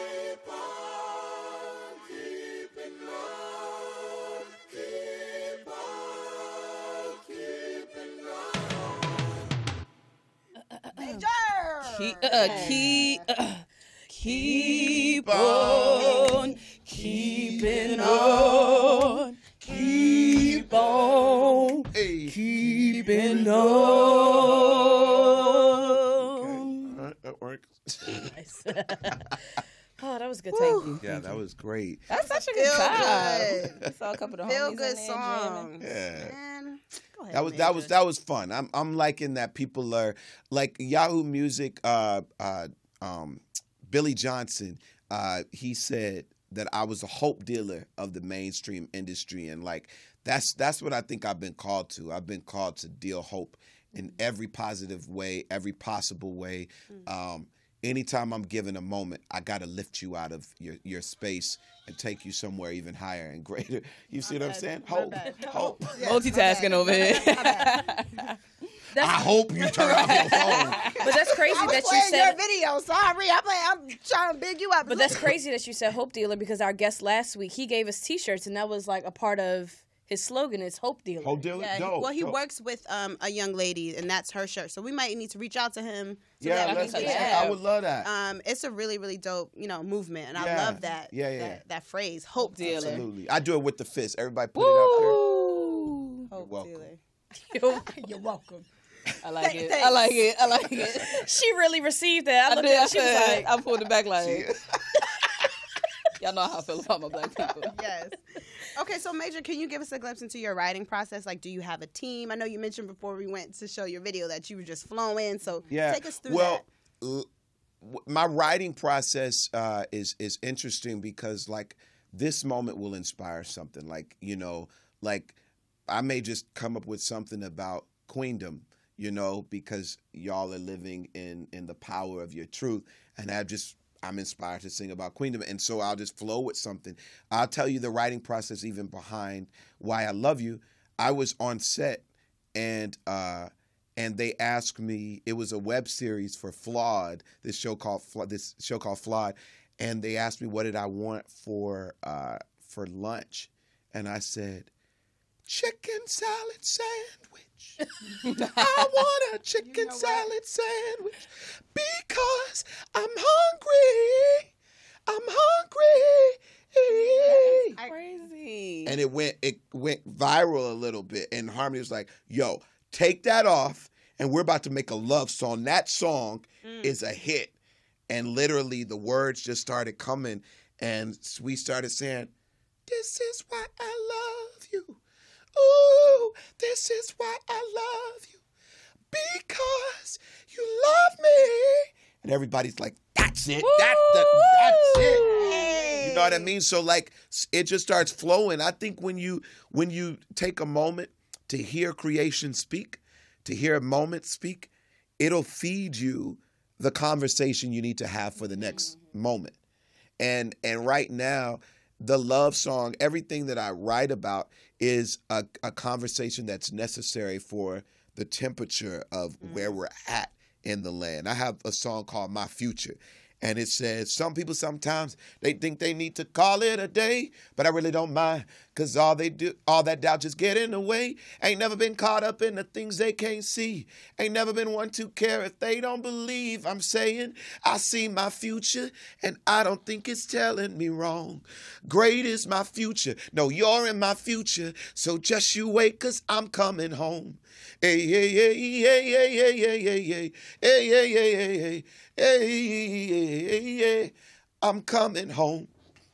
Keep on keeping on, keep on keeping on. That works. Nice. Oh, that was good. Thank you. Yeah, that was great. That's such a good time. I saw a couple of the Feel homies good in there song. Yeah. Man. Go ahead, That was fun. I'm liking that people are like Yahoo Music. Billy Johnson, he said that I was a hope dealer of the mainstream industry, and like that's what I think I've been called to. I've been called to deal hope in every positive way, every possible way. anytime I'm given a moment, I got to lift you out of your space and take you somewhere even higher and greater. You see what I'm saying? Hope. Multitasking over here. I hope you turn off your phone. But that's crazy that you said your video. Sorry, I'm trying to big you up. But that's crazy that you said Hope Dealer, because our guest last week, he gave us T-shirts, and that was like a part of his slogan is Hope Dealer. Hope Dealer? Yeah, he works with a young lady, and that's her shirt. So we might need to reach out to him. So I would love that. It's a really, really dope, movement, and I love that. That phrase, Hope Dealer. Absolutely. I do it with the fist. Everybody put it up there. Hope welcome. Dealer. You're welcome. I like it. I like it. I like it. She really received that. I looked at her, she was like, I pulled it back like, y'all know how I feel about my black people. Yes. Okay, so Major, can you give us a glimpse into your writing process? Like, do you have a team? I know you mentioned before we went to show your video that you were just flowing. So take us through that. My writing process is interesting because, like, this moment will inspire something. Like, I may just come up with something about queendom, because y'all are living in the power of your truth. And I'm inspired to sing about queendom. And so I'll just flow with something. I'll tell you the writing process even behind Why I Love You. I was on set and they asked me, it was a web series for Flawed, this show called Flawed. And they asked me, what did I want for lunch? And I said, chicken salad sandwich. I want a chicken salad sandwich because I'm hungry. I'm hungry. Crazy. And it went viral a little bit. And Harmony was like, yo, take that off and we're about to make a love song. That song is a hit. And literally the words just started coming and we started saying, this is why I love you. Ooh, this is why I love you. Because you love me. And everybody's like, that's it. That's it. Hey. You know what I mean? So like it just starts flowing. I think when you take a moment to hear creation speak, to hear a moment speak, it'll feed you the conversation you need to have for the next moment. And right now, the love song, everything that I write about is a conversation that's necessary for the temperature of where we're at in the land. I have a song called My Future, and it says, some people sometimes, they think they need to call it a day, but I really don't mind, because all that doubt just get in the way. Ain't never been caught up in the things they can't see. Ain't never been one to care if they don't believe. I'm saying, I see my future, and I don't think it's telling me wrong. Great is my future. No, you're in my future, so just you wait, because I'm coming home. Hey, hey, hey, hey, hey, hey, hey, hey, hey, hey, hey, hey, hey, hey, I'm coming home.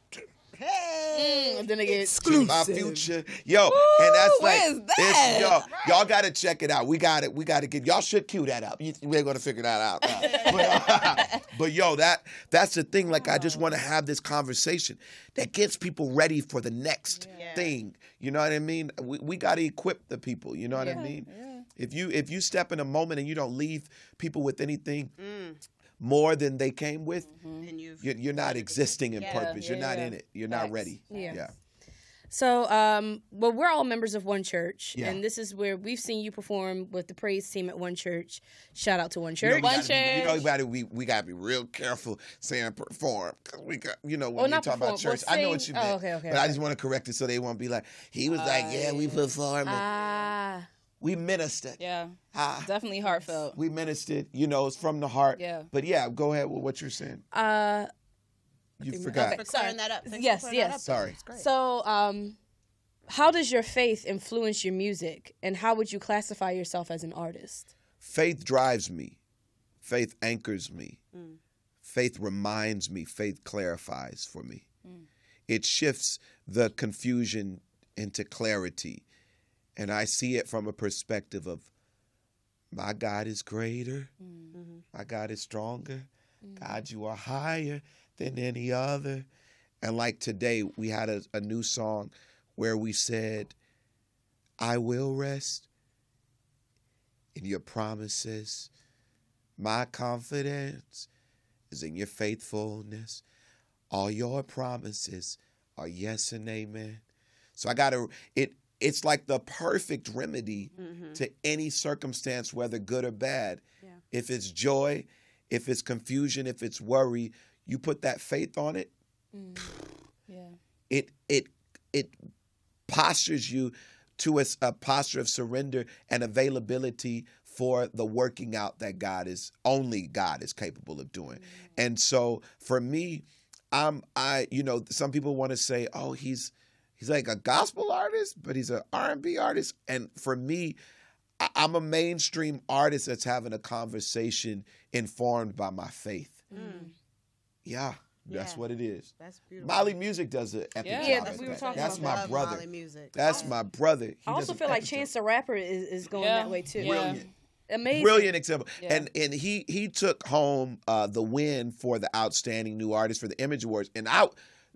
Hey, and then it gets exclusive. My future, yo, and that's like, y'all got to check it out. We got to get. Y'all should cue that up. We're gonna figure that out. But yo, that's the thing. Like, I just want to have this conversation that gets people ready for the next thing. You know what I mean? We got to equip the people. You know what I mean? Yeah. If you step in a moment and you don't leave people with anything more than they came with, you're not existing in purpose. You're not in it. You're not ready. Yeah. So, well, we're all members of One Church, and this is where we've seen you perform with the praise team at One Church. Shout out to One Church. We got to be real careful saying perform, because we got, when you talk about church, I know what you meant. Okay. But I just want to correct it so they won't be like, he was we performing. We ministered. Yeah. Definitely heartfelt. We ministered. It's from the heart. Yeah. But yeah, go ahead with what you're saying. You forgot. For clearing that up. Yes. Sorry. So, how does your faith influence your music, and how would you classify yourself as an artist? Faith drives me. Faith anchors me. Faith reminds me. Faith clarifies for me. It shifts the confusion into clarity. And I see it from a perspective of, my God is greater. My God is stronger. God, you are higher than any other. And like today, we had a new song where we said, I will rest in your promises. My confidence is in your faithfulness. All your promises are yes and amen. So it's like the perfect remedy to any circumstance, whether good or bad. Yeah. If it's joy, if it's confusion, if it's worry, you put that faith on it. It postures you to a posture of surrender and availability for the working out that only God is capable of doing. And so for me, some people want to say, oh, he's like a gospel artist, but he's an R&B artist. And for me, I'm a mainstream artist that's having a conversation informed by my faith. Yeah. That's what it is. That's beautiful. Mali Music does an epic job. We were talking That's about my brother. Mali Music. That's my brother. I also feel like Chance the Rapper is going that way too. Brilliant. Amazing. Brilliant example. Yeah. And he took home the win for the Outstanding New Artist for the Image Awards. And I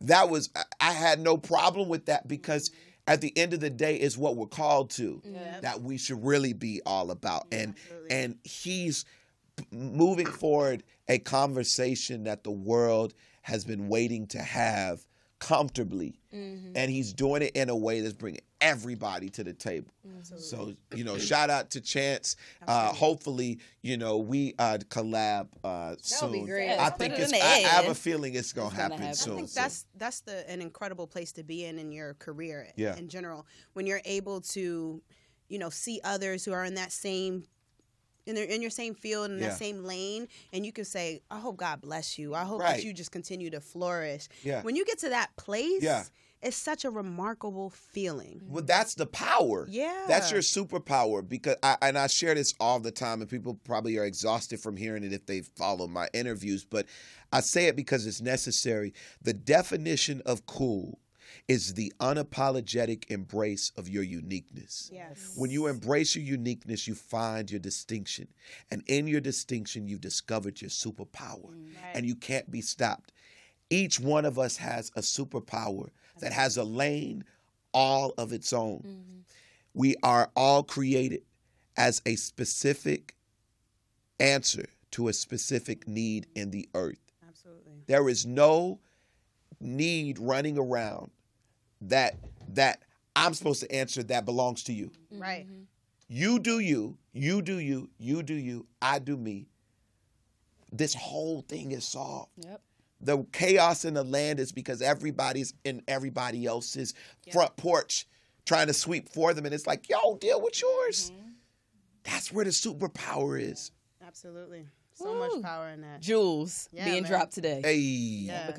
had no problem with that because at the end of the day, it's what we're called to that we should really be all about. And he's moving forward a conversation that the world has been waiting to have comfortably. And he's doing it in a way that's bringing everybody to the table. So, shout out to Chance. Hopefully, we collab soon. Be great. I think I have a feeling it's going to happen soon. I think that's an incredible place to be in your career in general. When you're able to, see others who are in that same in your same field, in that same lane, and you can say, I hope God bless you. I hope that you just continue to flourish. Yeah. When you get to that place, it's such a remarkable feeling. Well, that's the power. Yeah. That's your superpower. Because I share this all the time, and people probably are exhausted from hearing it if they follow my interviews, but I say it because it's necessary. The definition of cool is the unapologetic embrace of your uniqueness. Yes. When you embrace your uniqueness, you find your distinction. And in your distinction, you've discovered your superpower. And you can't be stopped. Each one of us has a superpower that has a lane all of its own. We are all created as a specific answer to a specific need in the earth. Absolutely. There is no need running around that I'm supposed to answer that belongs to you. Right. You do you, you do you, you do you, I do me. This whole thing is solved. Yep. The chaos in the land is because everybody's in everybody else's front porch trying to sweep for them. And it's like, yo, deal with yours. That's where the superpower is. Absolutely. So much power in that. Jewels being dropped today. Hey. Yeah.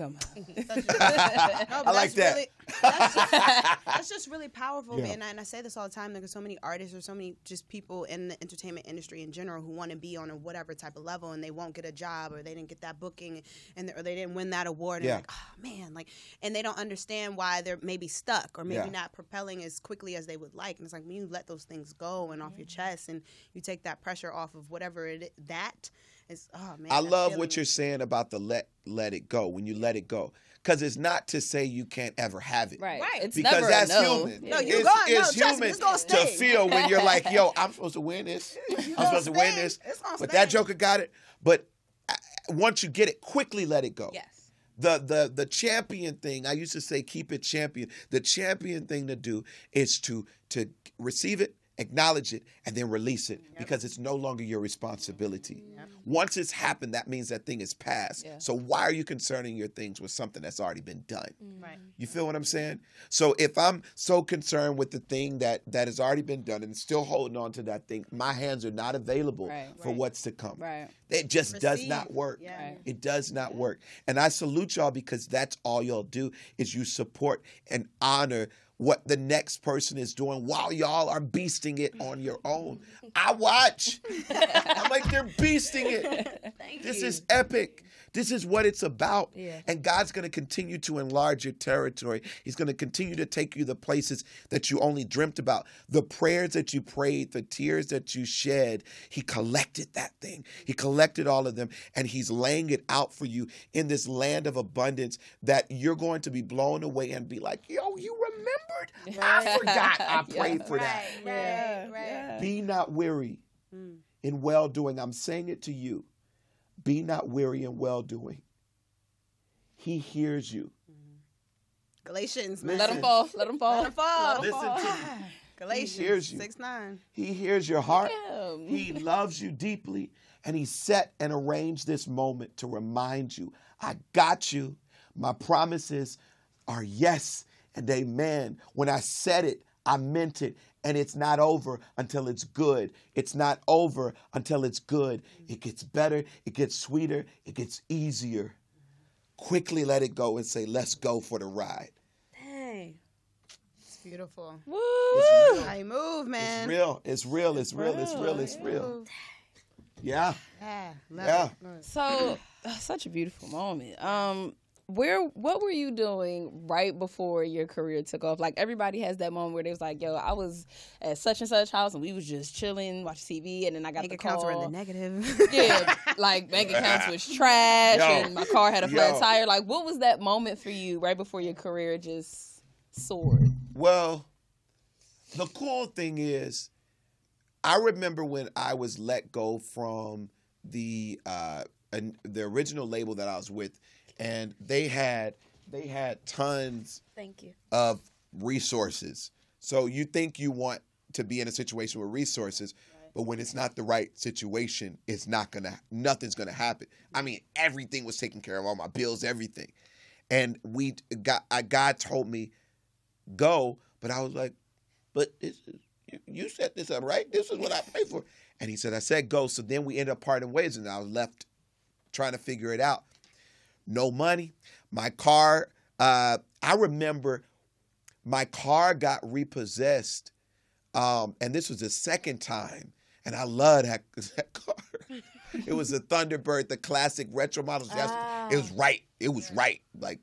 I like that. Really, that's just really powerful, man. And I say this all the time. There's so many artists or so many just people in the entertainment industry in general who want to be on a whatever type of level and they won't get a job or they didn't get that booking or they didn't win that award. And like, oh, man. And they don't understand why they're maybe stuck or maybe not propelling as quickly as they would like. And it's like when you let those things go and off your chest and you take that pressure off of whatever it is, I love what you're saying about the let it go, when you let it go. Because it's not to say you can't ever have it. Right. It's because never that's human. No, you're going. It's human to feel when you're like, yo, I'm supposed to win this. I'm supposed to win this. But that joker got it. But once you get it, quickly let it go. Yes. The champion thing, I used to say keep it champion. The champion thing to do is to receive it, acknowledge it, and then release it because it's no longer your responsibility. Once it's happened, that means that thing is past. So why are you concerning your things with something that's already been done? Right. You feel what I'm saying? So if I'm so concerned with the thing that has already been done and still holding on to that thing, my hands are not available for what's to come. Right. It just does not work. It does not work. And I salute y'all because that's all y'all do is you support and honor what the next person is doing while y'all are beasting it on your own. I watch. I'm like, they're beasting it. This is epic. This is what it's about. And God's going to continue to enlarge your territory. He's going to continue to take you to places that you only dreamt about. The prayers that you prayed, the tears that you shed, he collected that thing. He collected all of them, and he's laying it out for you in this land of abundance that you're going to be blown away and be like, yo, you remembered? I forgot I prayed for that. Right. Be not weary in well-doing. I'm saying it to you. Be not weary in well-doing. He hears you. Galatians, man. Let them fall. Let them fall. Let 'em fall. Listen to me. Galatians He hears you. 6:9. He hears your heart. Yeah. He loves you deeply. And he set and arranged this moment to remind you, I got you. My promises are yes and amen. When I said it, I meant it. And it's not over until it's good. It's not over until it's good. It gets better. It gets sweeter. It gets easier. Quickly let it go and say, let's go for the ride. Dang. It's beautiful. Woo! How you move, man. It's real. It's real. It's real. It's real. It's real. Yeah. Yeah. Yeah. So, such a beautiful moment. What were you doing right before your career took off? Like, everybody has that moment where they was like, yo, I was at such and such house and we was just chilling, watching TV, and then I got Bank the accounts call. were in the negative. Yeah, like bank accounts was trash Yo. and my car had a flat Yo. tire. Like, what was that moment for you right before your career just soared? Well, the cool thing is, I remember when I was let go from the original label that I was with, and they had tons Thank you. of resources. So you think you want to be in a situation with resources, but when it's not the right situation, nothing's gonna happen. I mean, everything was taken care of, all my bills, everything. And God told me, go, but I was like, but you set this up, right? This is what I paid for. And he said, I said go. So then we ended up parting ways, and I was left trying to figure it out. No money. My car, I remember my car got repossessed, and this was the second time, and I loved that car. It was a Thunderbird, the classic retro model. It was right. It was right. Like,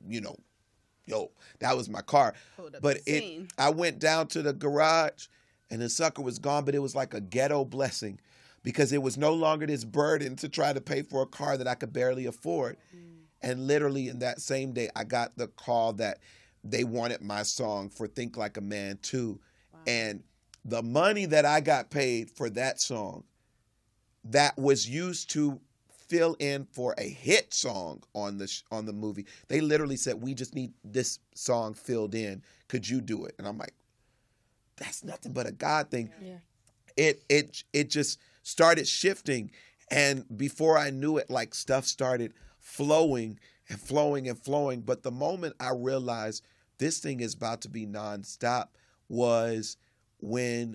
that was my car. But I went down to the garage, and the sucker was gone, but it was like a ghetto blessing because it was no longer this burden to try to pay for a car that I could barely afford. And literally in that same day, I got the call that they wanted my song for Think Like a Man too. Wow. And the money that I got paid for that song, that was used to fill in for a hit song on the movie. They literally said, we just need this song filled in. Could you do it? And I'm like, that's nothing but a God thing. Yeah. It just started shifting. And before I knew it, like, stuff started flowing and flowing and flowing. But the moment I realized this thing is about to be nonstop was when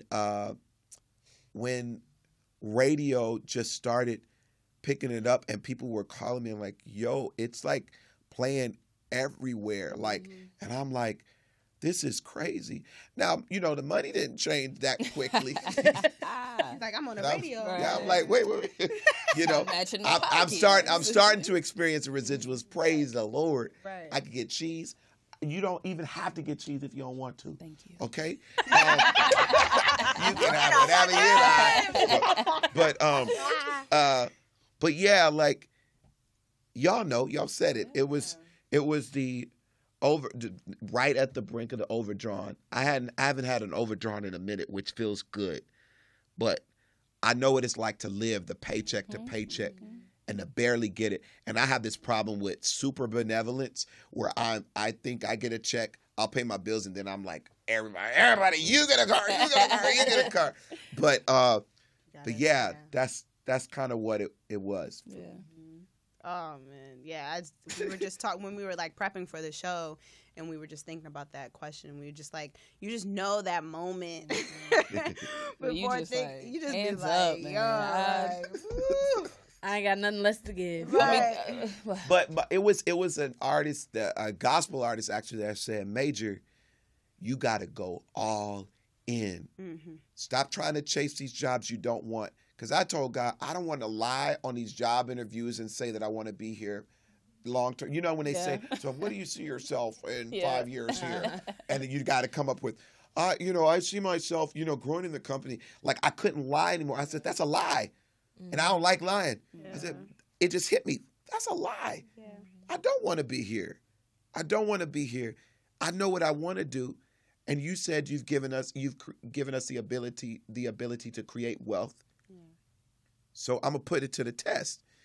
radio just started picking it up and people were calling me and like, yo, it's like playing everywhere. Like, and I'm like, this is crazy. Now, the money didn't change that quickly. He's like, I'm on the radio. Yeah, I'm like, wait. I'm starting to experience the residuals. Praise the Lord. Right. I can get cheese. You don't even have to get cheese if you don't want to. Thank you. Okay? You can have whatever you like. But yeah, like, y'all know, y'all said it. It was the right at the brink of the overdrawn. I haven't had an overdrawn in a minute, which feels good. But I know what it's like to live the paycheck to paycheck and to barely get it. And I have this problem with super benevolence where I think I get a check, I'll pay my bills, and then I'm like, everybody, you get a car, you get a car, you get a car. But yeah, that's kind of what it was. Yeah. Oh man, yeah. We were just talking when we were like prepping for the show, and we were just thinking about that question. And we were just like, you just know that moment before you just you just hands be like, up, man. yo, I ain't got nothing less to give. right. But it was an artist, a gospel artist actually, that said, Major, you got to go all in. Mm-hmm. Stop trying to chase these jobs you don't want. Because I told God, I don't want to lie on these job interviews and say that I want to be here long term. When they say, so what do you see yourself in 5 years here? And then you got to come up with, I see myself, growing in the company. Like, I couldn't lie anymore. I said, that's a lie. And I don't like lying. Yeah. I said, it just hit me. That's a lie. Yeah. I don't want to be here. I don't want to be here. I know what I want to do. And you said you've given us the ability to create wealth. So I'm going to put it to the test.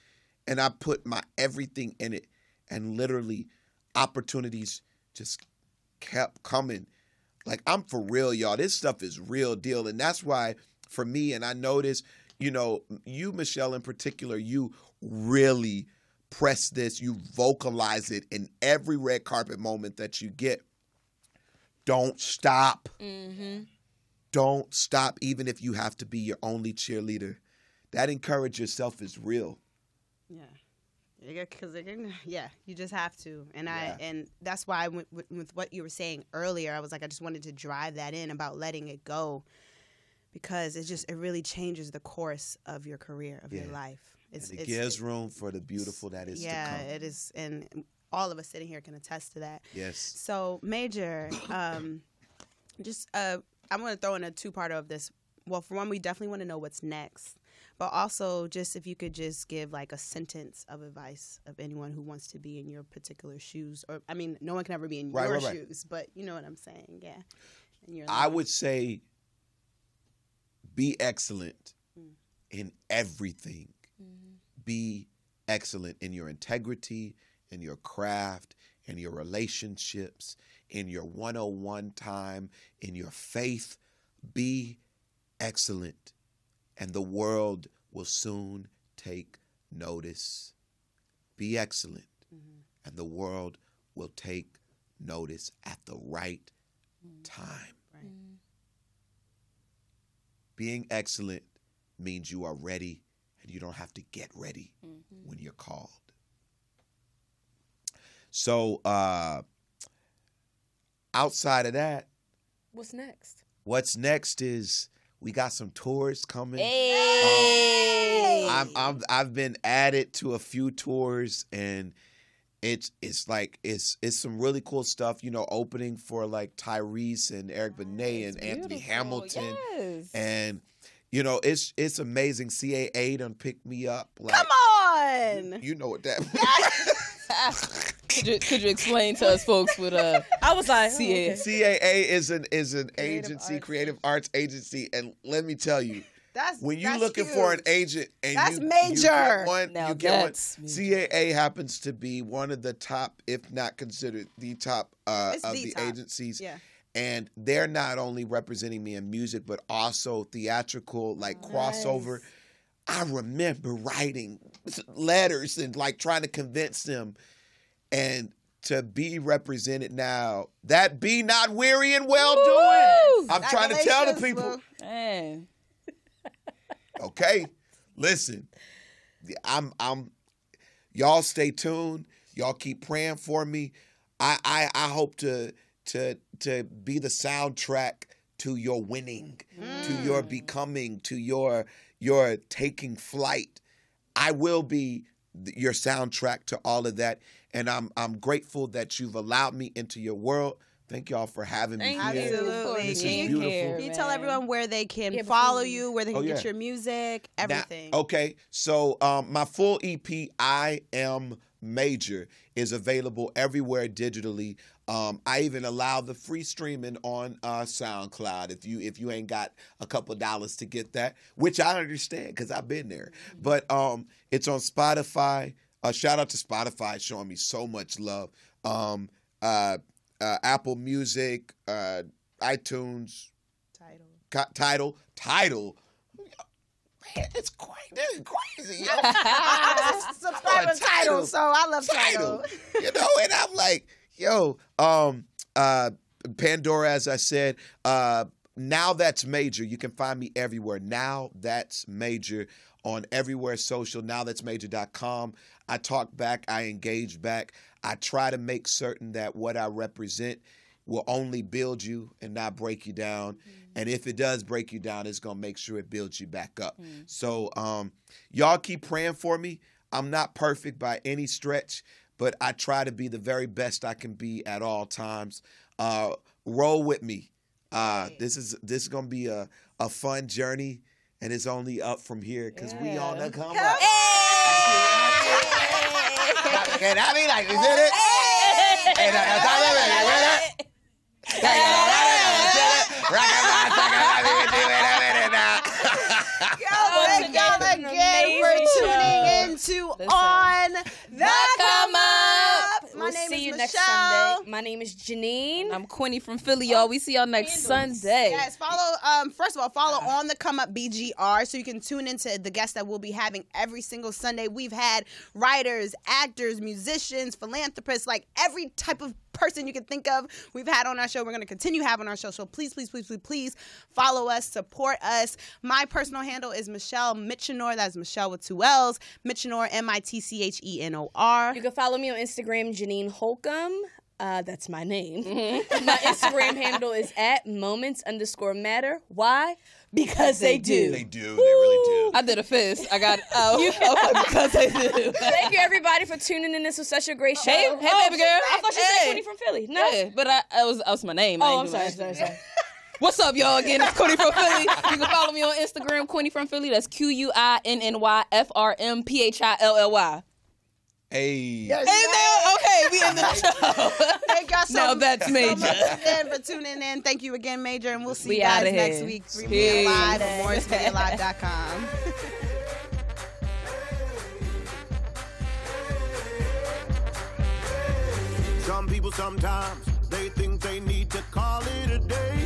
and I put my everything in it, and literally opportunities just kept coming. Like, I'm for real, y'all. This stuff is real deal. And that's why, for me, and I notice, you know, you, Michelle, in particular, you really press this. You vocalize it in every red carpet moment that you get. Don't stop. Mm-hmm. Don't stop, even if you have to be your only cheerleader. That encourage yourself is real. Yeah. Because you just have to, and that's why with what you were saying earlier, I was like, I just wanted to drive that in about letting it go, because it really changes the course of your career, of your life. It gives room for the beautiful that is to come. Yeah, it is, and all of us sitting here can attest to that. Yes. So, Major, I'm going to throw in a two-parter of this. Well, for one, we definitely want to know what's next. But also, just if you could just give like a sentence of advice of anyone who wants to be in your particular shoes. Or, I mean, no one can ever be in your shoes, but you know what I'm saying, yeah. I would say be excellent in everything. Mm-hmm. Be excellent in your integrity, in your craft, in your relationships, in your one-on-one time, in your faith. Be excellent. And the world will soon take notice. Be excellent, and the world will take notice at the right time. Right. Being excellent means you are ready, and you don't have to get ready when you're called. So outside of that, what's next? What's next is, we got some tours coming. Hey! I've been added to a few tours, and it's some really cool stuff. You know, opening for like Tyrese and Eric Benet and Anthony Hamilton, and you know, it's amazing. CAA done picked me up. Like, come on, you know what that means. Could you explain to us folks what I was like, CAA. CAA is an agency, creative arts agency, and let me tell you, when you're looking for an agent and that's you major. get one, now you get one. Major. CAA happens to be one of the top, if not considered the top of the top agencies. Yeah. And they're not only representing me in music, but also theatrical, like crossover. I remember writing letters and like trying to convince them. And to be represented now, that be not weary and well doing. I'm trying to tell the people. Man. Okay, listen. I'm. Y'all stay tuned. Y'all keep praying for me. I hope to be the soundtrack to your winning, to your becoming, to your taking flight. I will be your soundtrack to all of that. And I'm grateful that you've allowed me into your world. Thank y'all for having me here. Absolutely. This is beautiful. Can you tell everyone where they can follow you, where they can get your music, everything? Now, okay, so my full EP, I Am Major, is available everywhere digitally. I even allow the free streaming on SoundCloud if you ain't got a couple dollars to get that, which I understand because I've been there. But it's on Spotify. Shout out to Spotify, showing me so much love. Apple Music, iTunes, Tidal. Man, it's crazy. Yo. I'm a subscriber to Tidal, so I love Tidal. You know, and I'm like, yo, Pandora, as I said, Now That's Major. You can find me everywhere. Now That's Major on everywhere social, nowthat'smajor.com. I talk back, I engage back. I try to make certain that what I represent will only build you and not break you down. And if it does break you down, it's going to make sure it builds you back up. So y'all keep praying for me. I'm not perfect by any stretch, but I try to be the very best I can be at all times. Roll with me. This is going to be a fun journey, and it's only up from here because we on the come up. Can I be like, is it? Thank y'all again for tuning into On next Michelle. Sunday. My name is Janine. I'm Quinny from Philly, y'all. We see y'all next Sunday. Yes, follow. First of all, follow On the Come Up BGR so you can tune into the guests that we'll be having every single Sunday. We've had writers, actors, musicians, philanthropists, like every type of person you can think of we've had on our show. We're going to continue having our show. So please follow us, support us. My personal handle is Michelle Mitchenor. That's Michelle with 2 L's. Mitchenor, Mitchenor. You can follow me on Instagram, Janine Holcomb. That's my name. My Instagram handle is @moments_matter. Why? Because they do. They do. They really do. I did a fist. I got because they do. Thank you, everybody, for tuning in. This was such a great show. Hey, baby girl. I thought you said Quinny from Philly. No. Yeah, but that was my name. Oh, I'm sorry. What's up, y'all? Again, it's Quinny from Philly. You can follow me on Instagram, Quinny from Philly. That's QUINNYFRMPHILLY. Hey. Okay, we end the show. Thank y'all Now that's major. so much again for tuning in. Thank you again, Major, and we'll see you outta guys here. next week. 3 Media Live at MorrisMediaLive.com. Some people sometimes, they think they need to call it a day.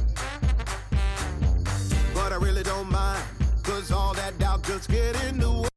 But I really don't mind, 'cause all that doubt just get in the way.